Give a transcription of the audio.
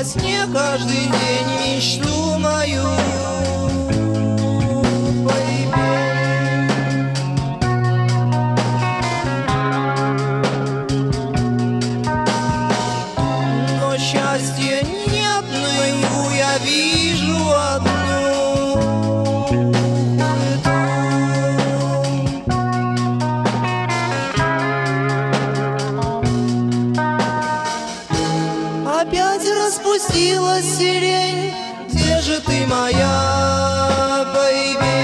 сне каждый день мечту мою. Но счастья нет, наяву я вижу одну. Опять распустилась сирень, где же ты, моя бэйби?